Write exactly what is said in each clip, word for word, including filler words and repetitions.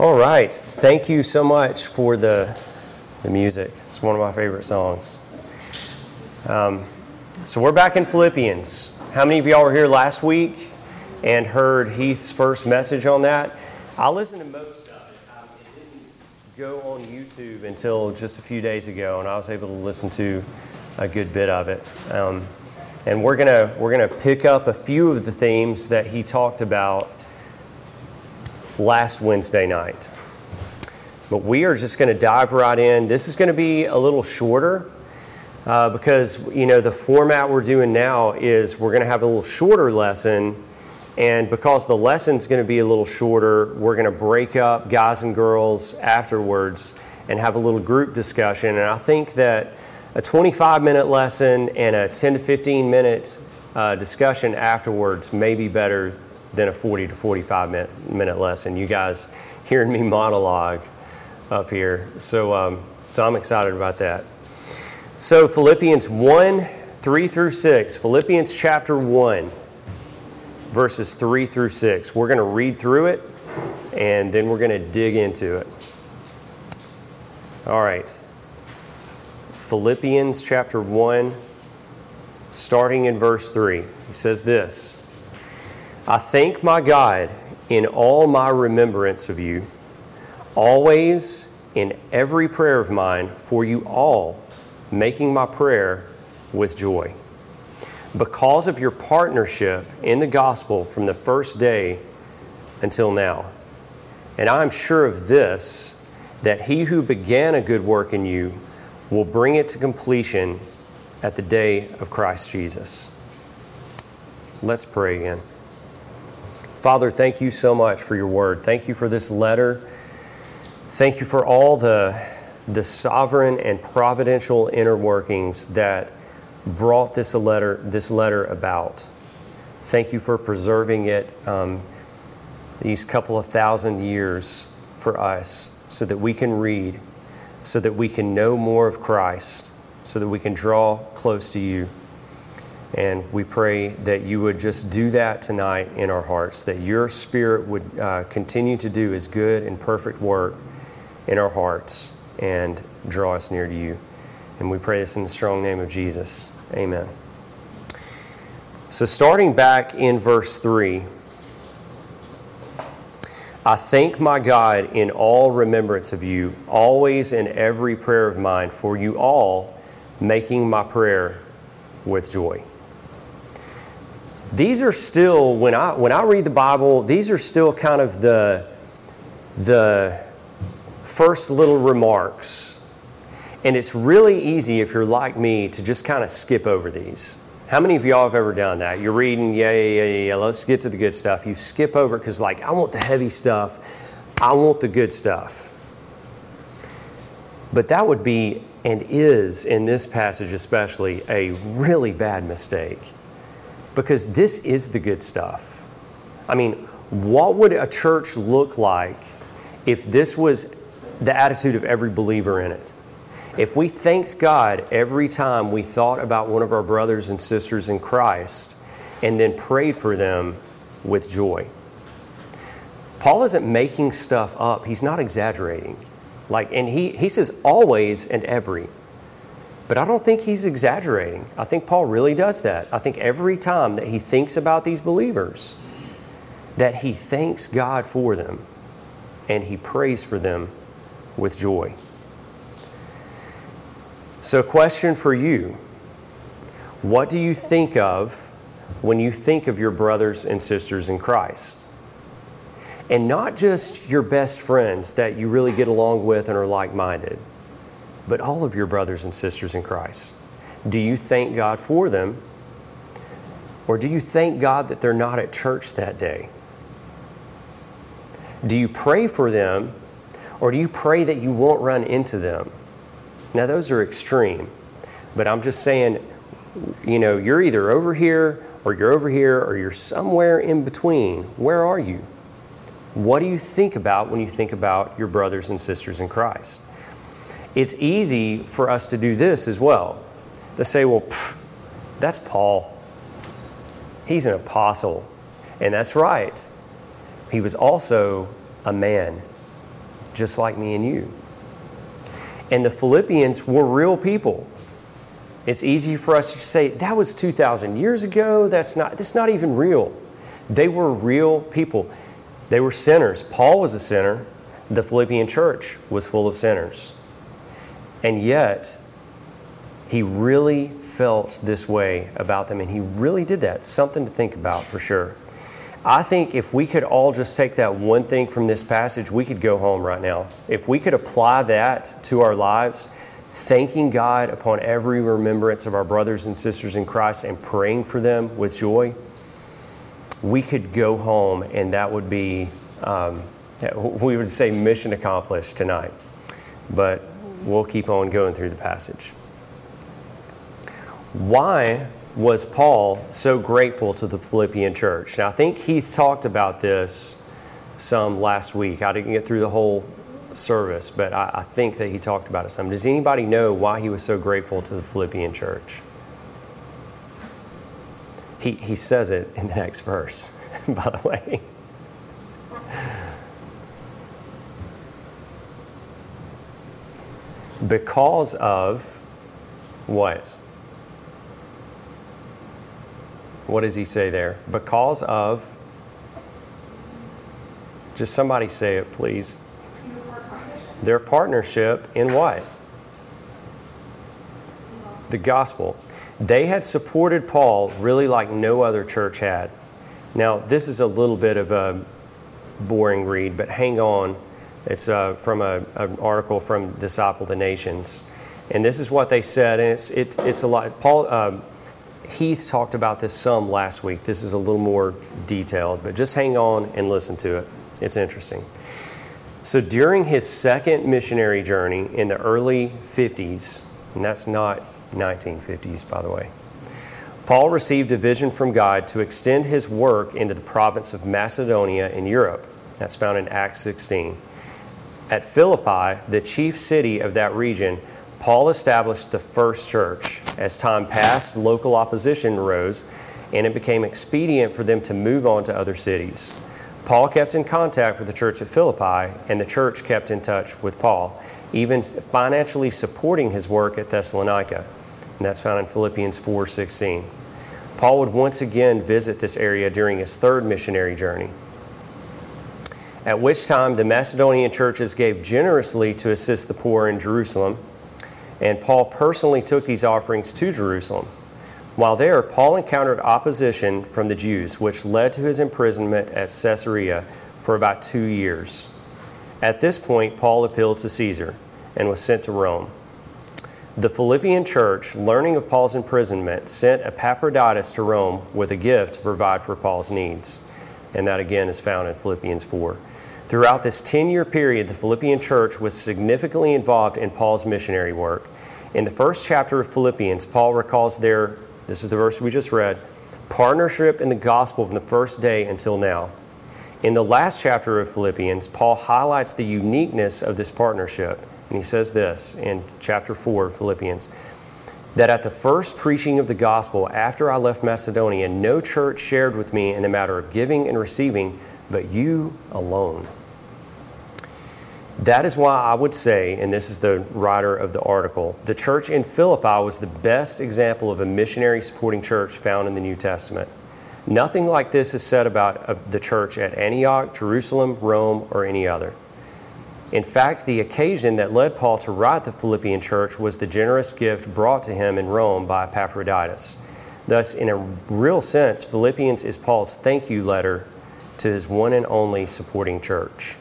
All right. Thank you so much for the the music. It's one of my favorite songs. Um, so we're back in Philippians. How many of y'all were here last week and heard Heath's first message on that? I listened to most of it. Um, it didn't go on YouTube until just a few days ago, and I was able to listen to a good bit of it. Um, and we're gonna we're gonna pick up a few of the themes that he talked about last Wednesday night. But we are just going to dive right in. This is going to be a little shorter uh, because, you know, the format we're doing now is we're going to have a little shorter lesson. And because the lesson's going to be a little shorter, we're going to break up guys and girls afterwards and have a little group discussion. And I think that a twenty-five minute lesson and a ten to fifteen minute uh, discussion afterwards may be better than a forty to forty-five minute lesson. You guys hearing me monologue up here. So, um, so I'm excited about that. So Philippians one, three through six. Philippians chapter one, verses three through six. We're going to read through it, and then we're going to dig into it. All right. Philippians chapter one, starting in verse three. He says this: I thank my God in all my remembrance of you, always in every prayer of mine for you all, making my prayer with joy, because of your partnership in the gospel from the first day until now. And I am sure of this, that he who began a good work in you will bring it to completion at the day of Christ Jesus. Let's pray again. Father, thank you so much for your word. Thank you for this letter. Thank you for all the, the sovereign and providential inner workings that brought this letter, this letter about. Thank you for preserving it um, these couple of thousand years for us so that we can read, so that we can know more of Christ, so that we can draw close to you. And we pray that you would just do that tonight in our hearts, that your Spirit would uh, continue to do his good and perfect work in our hearts and draw us near to you. And we pray this in the strong name of Jesus. Amen. So starting back in verse three, I thank my God in all remembrance of you, always in every prayer of mine, for you all, making my prayer with joy. These are still, when I when I read the Bible, these are still kind of the, the first little remarks. And it's really easy, if you're like me, to just kind of skip over these. How many of y'all have ever done that? You're reading, yeah, yeah, yeah, yeah, let's get to the good stuff. You skip over because, like, I want the heavy stuff. I want the good stuff. But that would be, and is, in this passage especially, a really bad mistake. Because this is the good stuff. I mean, what would a church look like if this was the attitude of every believer in it? If we thanked God every time we thought about one of our brothers and sisters in Christ and then prayed for them with joy. Paul isn't making stuff up. He's not exaggerating. Like, and he, he says always and every. But I don't think he's exaggerating. I think Paul really does that. I think every time that he thinks about these believers, that he thanks God for them and he prays for them with joy. So, question for you. What do you think of when you think of your brothers and sisters in Christ? And not just your best friends that you really get along with and are like-minded, but all of your brothers and sisters in Christ. Do you thank God for them? Or do you thank God that they're not at church that day? Do you pray for them? Or do you pray that you won't run into them? Now, those are extreme. But I'm just saying, you know, you're either over here, or you're over here, or you're somewhere in between. Where are you? What do you think about when you think about your brothers and sisters in Christ? It's easy for us to do this as well. To say, well, pff, that's Paul. He's an apostle. And that's right. He was also a man. just like me and you. And the Philippians were real people. It's easy for us to say, that was two thousand years ago. That's not, that's not even real. They were real people. They were sinners. Paul was a sinner. The Philippian church was full of sinners. And yet, he really felt this way about them, and he really did that. Something to think about for sure. I think if we could all just take that one thing from this passage, we could go home right now. If we could apply that to our lives, thanking God upon every remembrance of our brothers and sisters in Christ and praying for them with joy, we could go home and that would be, um, we would say mission accomplished tonight. But we'll keep on going through the passage. Why was Paul so grateful to the Philippian church? Now, I think Heath talked about this some last week. I didn't get through the whole service, but I, I think that he talked about it some. Does anybody know why he was so grateful to the Philippian church? He, he says it in the next verse, by the way. Because of what? What does he say there? Because of, just somebody say it, please. Their partnership in what? The gospel. They had supported Paul really like no other church had. Now, this is a little bit of a boring read, but hang on. It's uh, from a, an article from Disciple the Nations. And this is what they said, and it's, it's, it's a lot. Paul... Uh, Heath talked about this some last week. This is a little more detailed, but just hang on and listen to it. It's interesting. So during his second missionary journey in the early fifties, and that's not nineteen fifties, by the way, Paul received a vision from God to extend his work into the province of Macedonia in Europe. That's found in Acts sixteen. At Philippi, the chief city of that region, Paul established the first church. As time passed, local opposition arose, and it became expedient for them to move on to other cities. Paul kept in contact with the church at Philippi, and the church kept in touch with Paul, even financially supporting his work at Thessalonica. And that's found in Philippians four sixteen. Paul would once again visit this area during his third missionary journey, at which time the Macedonian churches gave generously to assist the poor in Jerusalem. And Paul personally took these offerings to Jerusalem. While there, Paul encountered opposition from the Jews, which led to his imprisonment at Caesarea for about two years. At this point, Paul appealed to Caesar and was sent to Rome. The Philippian church, learning of Paul's imprisonment, sent Epaphroditus to Rome with a gift to provide for Paul's needs. And that again is found in Philippians four. Throughout this ten-year period, the Philippian church was significantly involved in Paul's missionary work. In the first chapter of Philippians, Paul recalls their, this is the verse we just read, partnership in the gospel from the first day until now. In the last chapter of Philippians, Paul highlights the uniqueness of this partnership. And he says this in chapter four of Philippians, that at the first preaching of the gospel after I left Macedonia, no church shared with me in the matter of giving and receiving, but you alone. That is why I would say, and this is the writer of the article, the church in Philippi was the best example of a missionary supporting church found in the New Testament. Nothing like this is said about the church at Antioch, Jerusalem, Rome, or any other. In fact, the occasion that led Paul to write the Philippian church was the generous gift brought to him in Rome by Epaphroditus. Thus, in a real sense, Philippians is Paul's thank you letter to his one and only supporting church.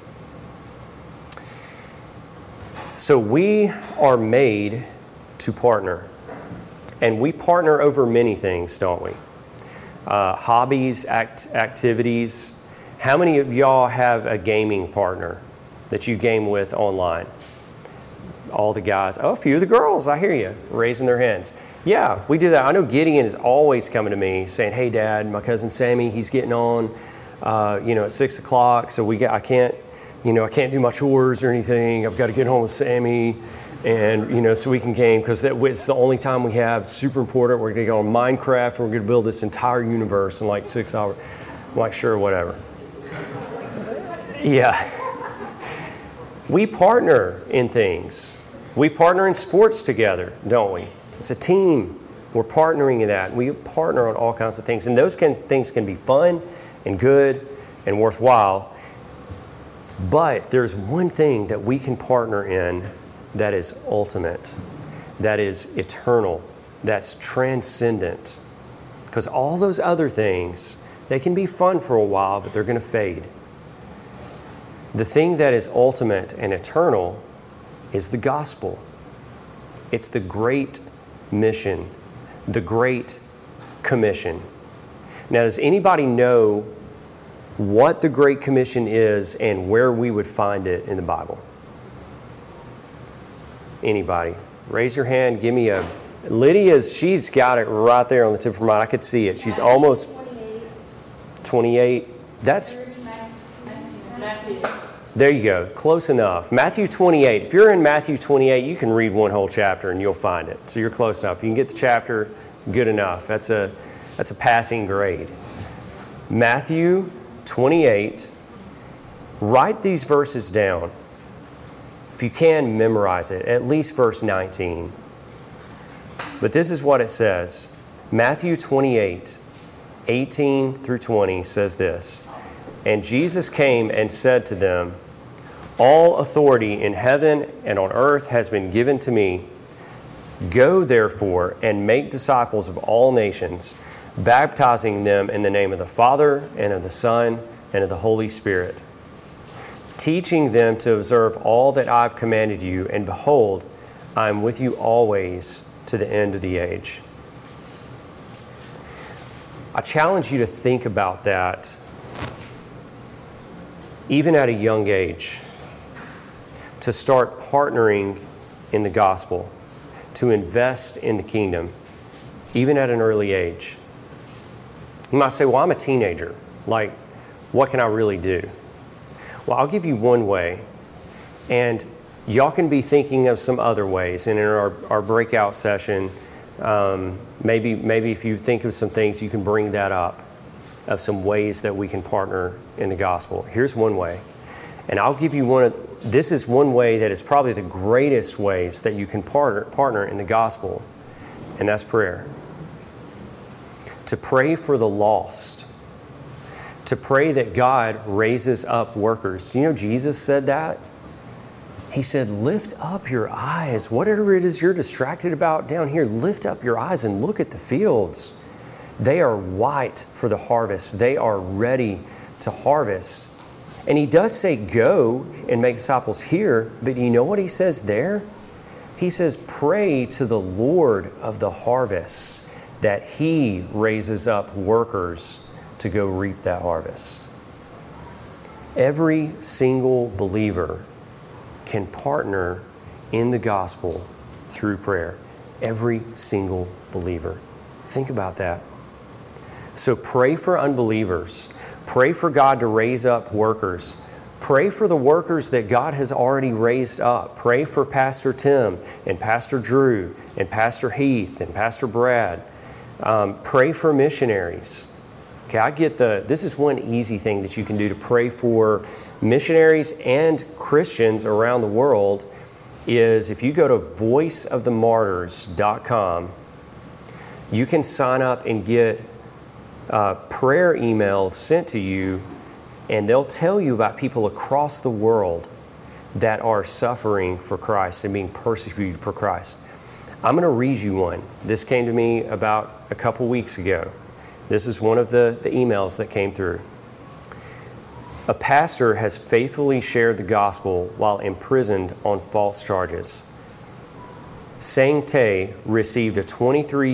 So we are made to partner. And we partner over many things, don't we? Uh, hobbies, act, activities. How many of y'all have a gaming partner that you game with online? All the guys. Oh, a few of the girls, I hear you, raising their hands. Yeah, we do that. I know Gideon is always coming to me saying, hey, Dad, my cousin Sammy, he's getting on, uh, you know, at six o'clock, so we get, I can't, you know, I can't do my chores or anything. I've got to get home with Sammy, and, you know, so we can game, because it's the only time we have. Super important. We're going to go on Minecraft. We're going to build this entire universe in like six hours. I'm like, sure, whatever. Yeah. We partner in things. We partner in sports together, don't we? It's a team. We're partnering in that. We partner on all kinds of things. And those can, things can be fun and good and worthwhile. But there's one thing that we can partner in that is ultimate, that is eternal, that's transcendent. Because all those other things, they can be fun for a while, but they're going to fade. The thing that is ultimate and eternal is the gospel. It's the great mission, the great commission. Now, does anybody know what the Great Commission is and where we would find it in the Bible? Anybody? Raise your hand. Give me a... Lydia's, she's got it right there on the tip of her mind. I could see it. She's almost... twenty-eight. That's... There you go. Close enough. Matthew twenty-eight. If you're in Matthew twenty-eight, you can read one whole chapter and you'll find it. So you're close enough. You can get the chapter, good enough. That's a, that's a passing grade. Matthew twenty-eight. Write these verses down. If you can, memorize it. At least verse nineteen. But this is what it says. Matthew twenty-eight, eighteen through twenty says this. And Jesus came and said to them, all authority in heaven and on earth has been given to me. Go therefore and make disciples of all nations, baptizing them in the name of the Father and of the Son and of the Holy Spirit, teaching them to observe all that I've commanded you, and behold, I am with you always to the end of the age. I challenge you to think about that even at a young age, to start partnering in the gospel, to invest in the kingdom, even at an early age. You might say, well, I'm a teenager. Like, what can I really do? Well, I'll give you one way, and y'all can be thinking of some other ways. And in our, our breakout session, um, maybe, maybe if you think of some things, you can bring that up, of some ways that we can partner in the gospel. Here's one way. And I'll give you one of, this is one way that is probably the greatest ways that you can partner, partner in the gospel, and that's prayer. To pray for the lost. To pray that God raises up workers. Do you know Jesus said that? He said, lift up your eyes. Whatever it is you're distracted about down here, lift up your eyes and look at the fields. They are white for the harvest. They are ready to harvest. And he does say go and make disciples here, but you know what he says there? He says pray to the Lord of the harvest that he raises up workers to go reap that harvest. Every single believer can partner in the gospel through prayer. Every single believer. Think about that. So pray for unbelievers. Pray for God to raise up workers. Pray for the workers that God has already raised up. Pray for Pastor Tim and Pastor Drew and Pastor Heath and Pastor Brad. Um, pray for missionaries. Okay, I get the, this is one easy thing that you can do to pray for missionaries and Christians around the world is if you go to voice of the martyrs dot com, you can sign up and get uh, prayer emails sent to you, and they'll tell you about people across the world that are suffering for Christ and being persecuted for Christ. I'm going to read you one. This came to me about a couple weeks ago. This is one of the, the emails that came through. A pastor has faithfully shared the gospel while imprisoned on false charges. Sang Tae received a twenty-three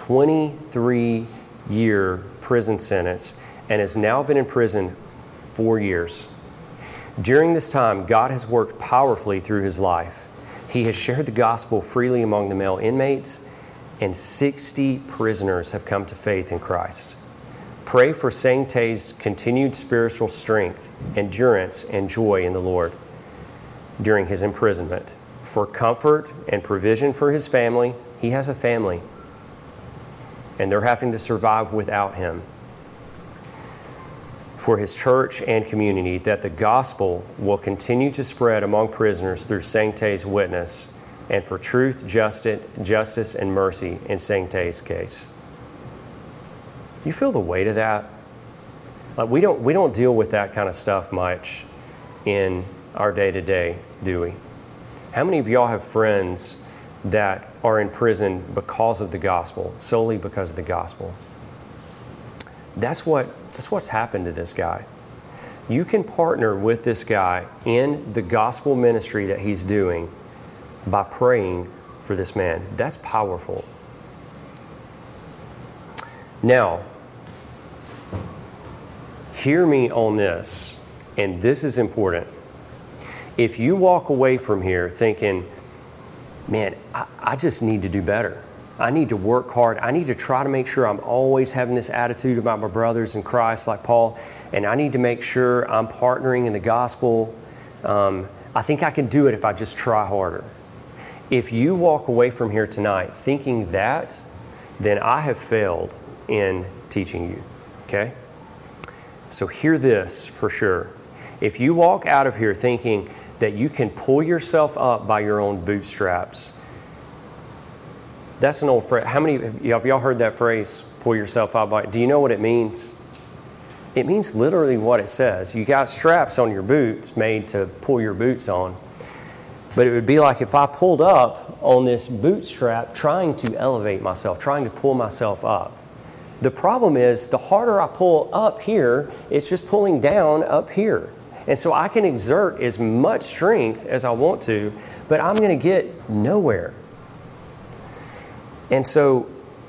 year prison sentence and has now been in prison four years. During this time, God has worked powerfully through his life. He has shared the gospel freely among the male inmates, and sixty prisoners have come to faith in Christ. Pray for Sang Tae's continued spiritual strength, endurance, and joy in the Lord during his imprisonment. For comfort and provision for his family. He has a family, and they're having to survive without him. for his church and community that the gospel will continue to spread among prisoners through Sancte's witness, and for truth, justice, justice and mercy in Sancte's case. You feel the weight of that? Like we don't we don't deal with that kind of stuff much in our day-to-day, do we? How many of y'all have friends that are in prison because of the gospel, solely because of the gospel? That's what that's what's happened to this guy. You can partner with this guy in the gospel ministry that he's doing by praying for this man. That's powerful. Now, hear me on this, and this is important. If you walk away from here thinking, man, I, I just need to do better. I need to work hard. I need to try to make sure I'm always having this attitude about my brothers in Christ like Paul, and I need to make sure I'm partnering in the gospel. Um, I think I can do it if I just try harder. If you walk away from here tonight thinking that, then I have failed in teaching you, okay? So hear this for sure. If you walk out of here thinking that you can pull yourself up by your own bootstraps, that's an old phrase. How many of y'all heard that phrase, pull yourself up by? Do you know what it means? It means literally what it says. You got straps on your boots made to pull your boots on. But it would be like if I pulled up on this bootstrap trying to elevate myself, trying to pull myself up. The problem is the harder I pull up here, it's just pulling down up here. And so I can exert as much strength as I want to, but I'm going to get nowhere. And so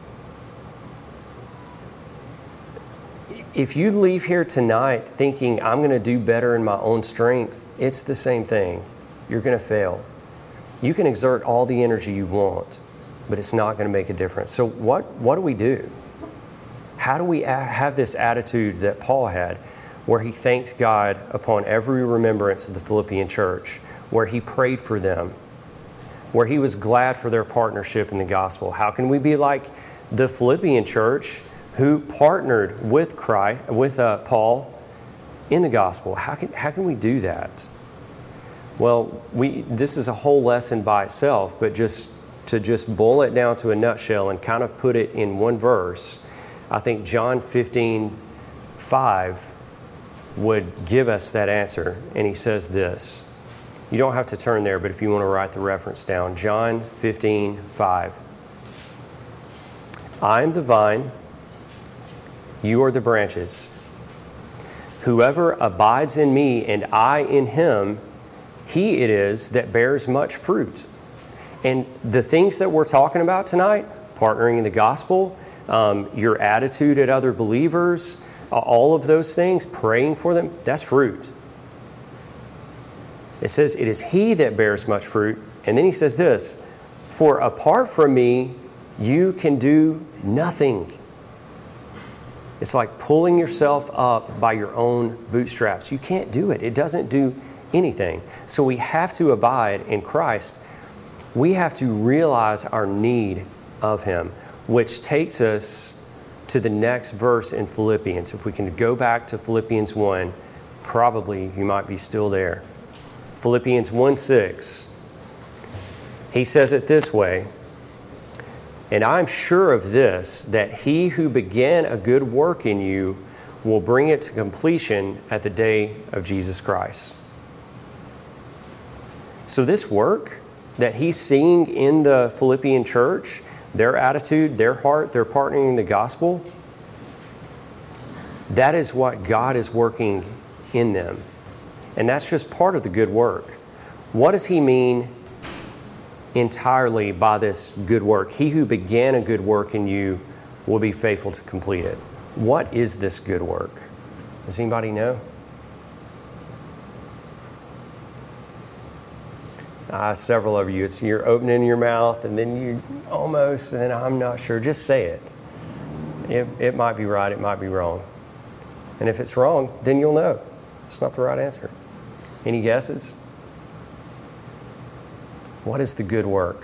if you leave here tonight thinking I'm going to do better in my own strength, it's the same thing. You're going to fail. You can exert all the energy you want, but it's not going to make a difference. So what, what do we do? How do we a- have this attitude that Paul had, where he thanked God upon every remembrance of the Philippian church, where he prayed for them, where he was glad for their partnership in the gospel? How can we be like the Philippian church who partnered with Christ, with uh, Paul in the gospel? How can, how can we do that? Well, we this is a whole lesson by itself, but just to just boil it down to a nutshell and kind of put it in one verse, I think John fifteen five would give us that answer. And he says this. You don't have to turn there, but if you want to write the reference down, John fifteen five. I am the vine, you are the branches. Whoever abides in me and I in him, he it is that bears much fruit. And the things that we're talking about tonight, partnering in the gospel, um, your attitude at other believers, uh, all of those things, praying for them, that's fruit. It says, it is he that bears much fruit. And then he says this, for apart from me, you can do nothing. It's like pulling yourself up by your own bootstraps. You can't do it. It doesn't do anything. So we have to abide in Christ. We have to realize our need of him, which takes us to the next verse in Philippians. If we can go back to Philippians one, probably you might be still there. Philippians one six. He says it this way, and I'm sure of this, that he who began a good work in you will bring it to completion at the day of Jesus Christ. So this work that he's seeing in the Philippian church, their attitude, their heart, their partnering in the gospel, that is what God is working in them. And that's just part of the good work. What does he mean entirely by this good work? He who began a good work in you will be faithful to complete it. What is this good work? Does anybody know? Uh, several of you, it's you're opening your mouth and then you almost, and then I'm not sure. Just say it. It, it might be right, it might be wrong. And if it's wrong, then you'll know. It's not the right answer. Any guesses? What is the good work?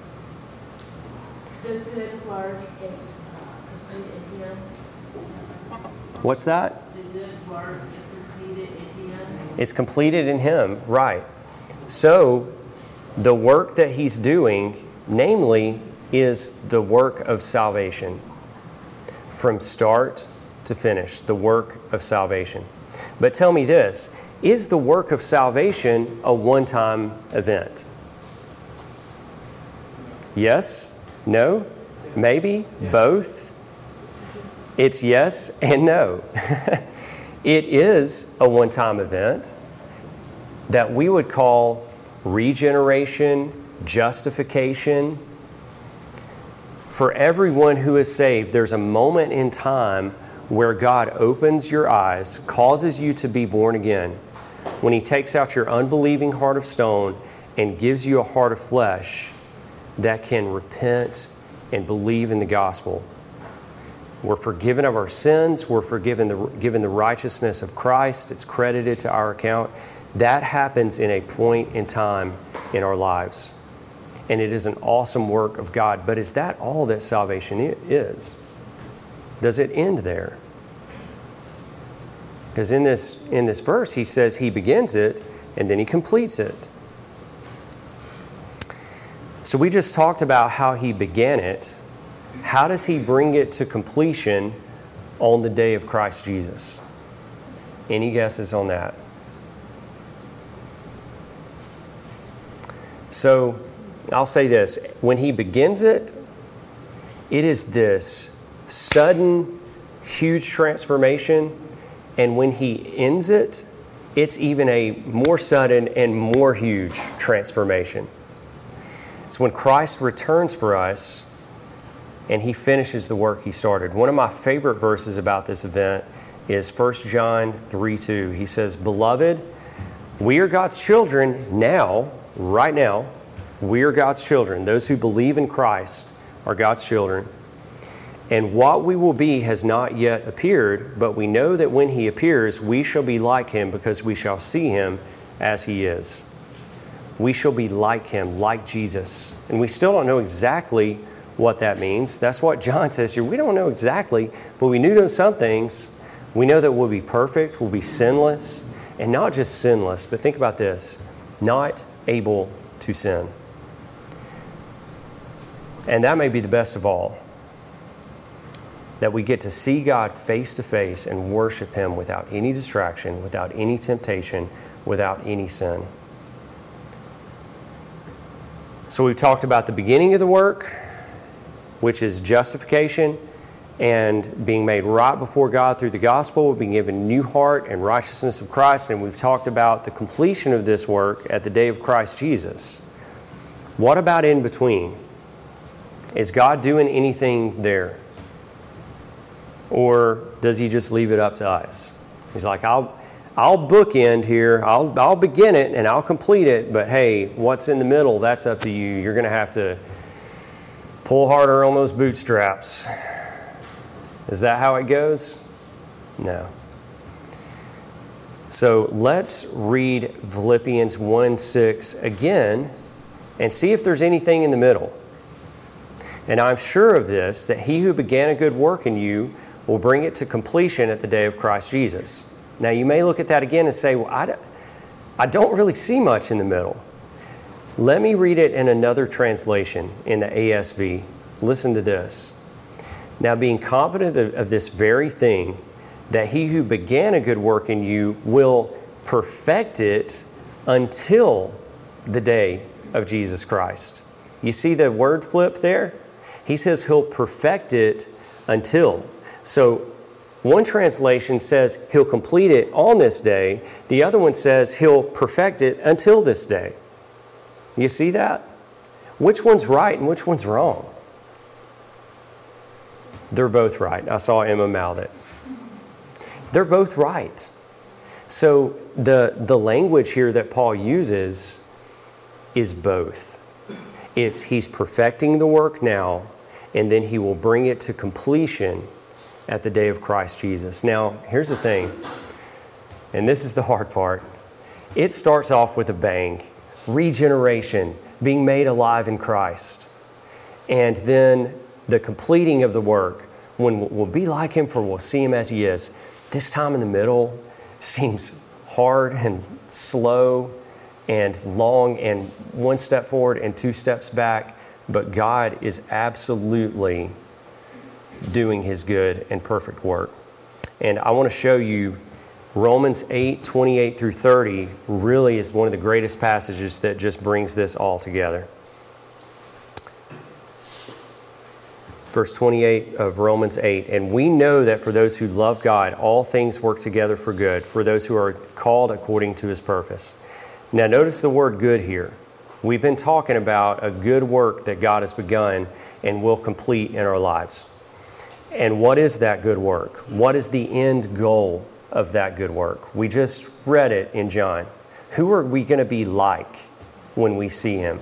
The good work is uh, complete in Him. What's that? The good work is completed in Him. It's completed in Him, right. So, the work that He's doing, namely, is the work of salvation. From start to finish, the work of salvation. But tell me this, is the work of salvation a one-time event? Yes? No? Maybe? Both? It's yes and no. It is a one-time event that we would call regeneration, justification. For everyone who is saved, there's a moment in time where God opens your eyes, causes you to be born again, when He takes out your unbelieving heart of stone and gives you a heart of flesh that can repent and believe in the gospel. We're forgiven of our sins. We're forgiven the, given the righteousness of Christ. It's credited to our account. That happens in a point in time in our lives. And it is an awesome work of God. But is that all that salvation is? Does it end there? Because in this, in this verse, he says He begins it and then He completes it. So we just talked about how He began it. How does He bring it to completion on the day of Christ Jesus? Any guesses on that? So I'll say this. When He begins it, it is this sudden, huge transformation. And when He ends it, it's even a more sudden and more huge transformation. It's when Christ returns for us and He finishes the work He started. One of my favorite verses about this event is First John three two. He says, "Beloved, we are God's children now, right now. We are God's children. Those who believe in Christ are God's children. And what we will be has not yet appeared, but we know that when He appears, we shall be like Him because we shall see Him as He is." We shall be like Him, like Jesus. And we still don't know exactly what that means. That's what John says here. We don't know exactly, but we do know some things. We know that we'll be perfect, we'll be sinless, and not just sinless, but think about this, not able to sin. And that may be the best of all, that we get to see God face to face and worship Him without any distraction, without any temptation, without any sin. So we've talked about the beginning of the work, which is justification and being made right before God through the gospel, being given a new heart and righteousness of Christ. And we've talked about the completion of this work at the day of Christ Jesus. What about in between? Is God doing anything there? Or does He just leave it up to us? He's like, I'll, I'll bookend here, I'll, I'll begin it and I'll complete it, but hey, what's in the middle, that's up to you. You're going to have to pull harder on those bootstraps. Is that how it goes? No. So let's read Philippians one six again and see if there's anything in the middle. And I'm sure of this, that He who began a good work in you will bring it to completion at the day of Christ Jesus. Now you may look at that again and say, well, I don't, I don't really see much in the middle. Let me read it in another translation, in the A S V. Listen to this. Now being confident of, of this very thing, that He who began a good work in you will perfect it until the day of Jesus Christ. You see the word flip there? He says He'll perfect it until. So one translation says He'll complete it on this day. The other one says He'll perfect it until this day. You see that? Which one's right and which one's wrong? They're both right. I saw Emma mouth it. They're both right. So the, the language here that Paul uses is both. It's He's perfecting the work now, and then He will bring it to completion at the day of Christ Jesus. Now, here's the thing, and this is the hard part. It starts off with a bang. Regeneration, being made alive in Christ. And then the completing of the work, when we'll be like him, for we'll see him as he is. This time in the middle seems hard and slow and long and one step forward and two steps back, but God is absolutely doing his good and perfect work. And I want to show you Romans eight, twenty-eight through thirty really is one of the greatest passages that just brings this all together. Verse twenty-eight of Romans eight, and we know that for those who love God, all things work together for good, for those who are called according to his purpose. Now notice the word good here. We've been talking about a good work that God has begun and will complete in our lives. And what is that good work? What is the end goal of that good work? We just read it in John. Who are we going to be like when we see him?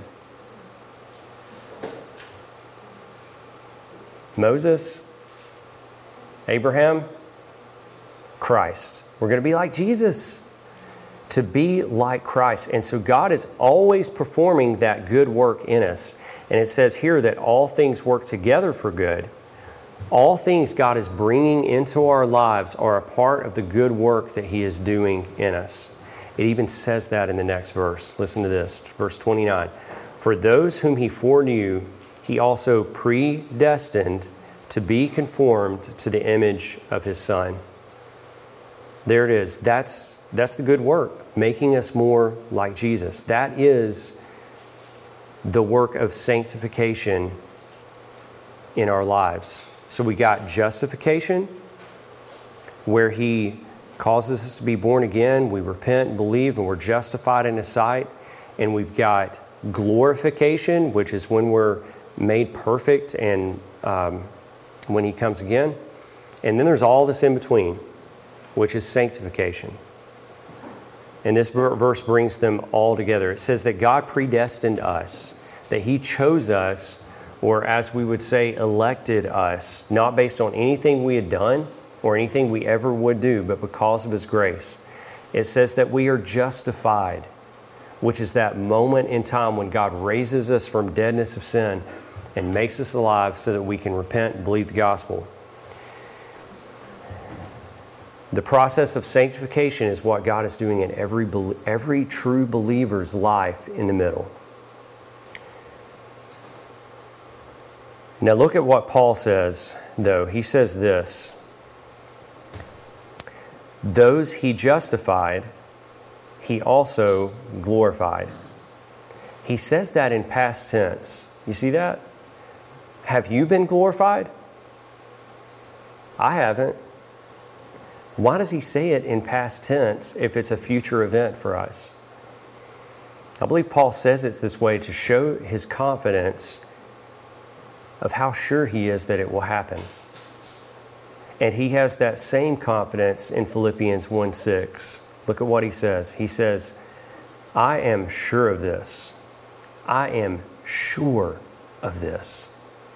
Moses? Abraham? Christ. We're going to be like Jesus. To be like Christ. And so God is always performing that good work in us. And it says here that all things work together for good. All things God is bringing into our lives are a part of the good work that he is doing in us. It even says that in the next verse. Listen to this, verse twenty-nine. For those whom he foreknew, he also predestined to be conformed to the image of his Son. There it is. That's, that's the good work, making us more like Jesus. That is the work of sanctification in our lives. So we got justification, where he causes us to be born again. We repent and believe, and we're justified in his sight. And we've got glorification, which is when we're made perfect and um, when he comes again. And then there's all this in between, which is sanctification. And this verse brings them all together. It says that God predestined us, that he chose us, or as we would say, elected us, not based on anything we had done or anything we ever would do, but because of his grace. It says that we are justified, which is that moment in time when God raises us from deadness of sin and makes us alive so that we can repent and believe the gospel. The process of sanctification is what God is doing in every, every true believer's life in the middle. Now look at what Paul says, though. He says this: those he justified, he also glorified. He says that in past tense. You see that? Have you been glorified? I haven't. Why does he say it in past tense if it's a future event for us? I believe Paul says it's this way to show his confidence of how sure he is that it will happen. And he has that same confidence in Philippians one six. Look at what he says. He says, I am sure of this. I am sure of this,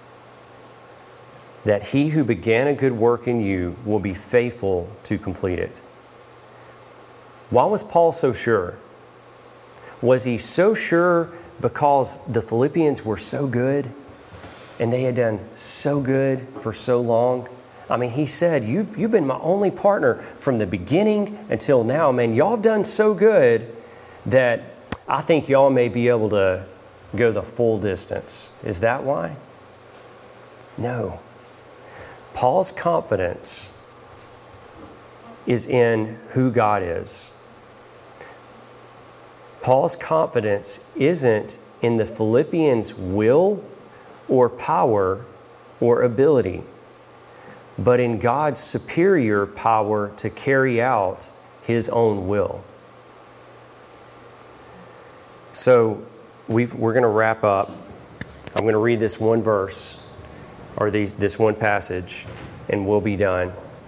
that he who began a good work in you will be faithful to complete it. Why was Paul so sure? Was he so sure because the Philippians were so good and they had done so good for so long? I mean, he said, you've, you've been my only partner from the beginning until now. Man, y'all have done so good that I think y'all may be able to go the full distance. Is that why? No. Paul's confidence is in who God is. Paul's confidence isn't in the Philippians' will or power or ability, but in God's superior power to carry out his own will. So we've, we're going to wrap up. I'm going to read this one verse, or these, this one passage, and we'll be done.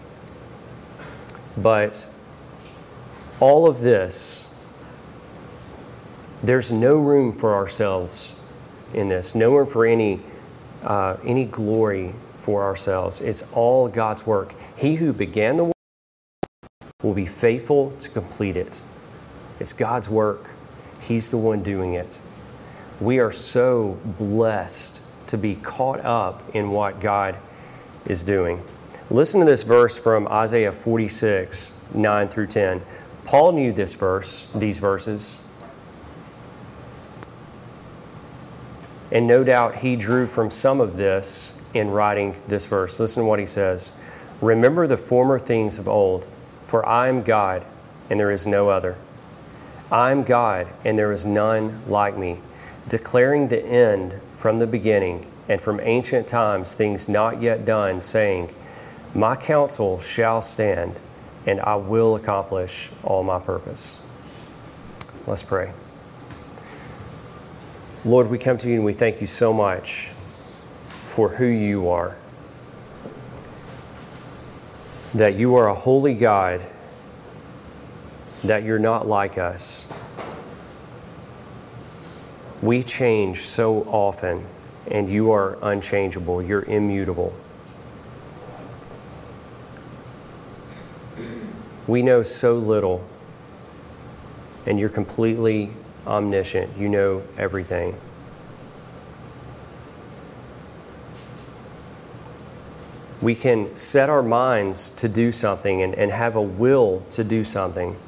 But all of this, there's no room for ourselves in this, no room for any uh, any glory for ourselves. It's all God's work. He who began the work will be faithful to complete it. It's God's work. He's the one doing it. We are so blessed to be caught up in what God is doing. Listen to this verse from Isaiah forty-six, nine through ten. Paul knew this verse, these verses. And no doubt he drew from some of this in writing this verse. Listen to what he says. Remember the former things of old, for I am God, and there is no other. I am God, and there is none like me, declaring the end from the beginning, and from ancient times things not yet done, saying, my counsel shall stand, and I will accomplish all my purpose. Let's pray. Lord, we come to you and we thank you so much for who you are. That you are a holy God, that you're not like us. We change so often, and you are unchangeable. You're immutable. We know so little, and you're completely omniscient. You know everything. We can set our minds to do something and, and have a will to do something,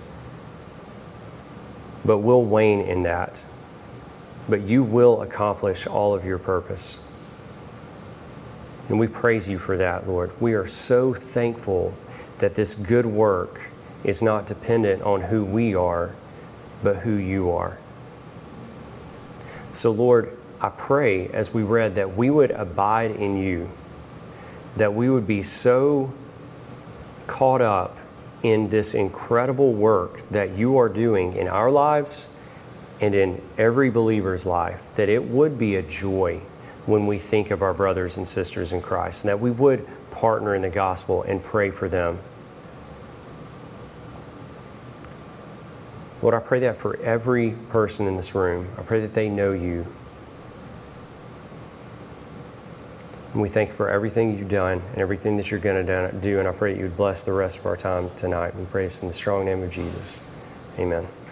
but we'll wane in that. But you will accomplish all of your purpose. And we praise you for that, Lord. We are so thankful that this good work is not dependent on who we are, but who you are. So, Lord, I pray as we read that we would abide in you, that we would be so caught up in this incredible work that you are doing in our lives and in every believer's life, that it would be a joy when we think of our brothers and sisters in Christ, and that we would partner in the gospel and pray for them. Lord, I pray that for every person in this room. I pray that they know you. And we thank you for everything you've done and everything that you're going to do. And I pray that you would bless the rest of our time tonight. We pray this in the strong name of Jesus. Amen.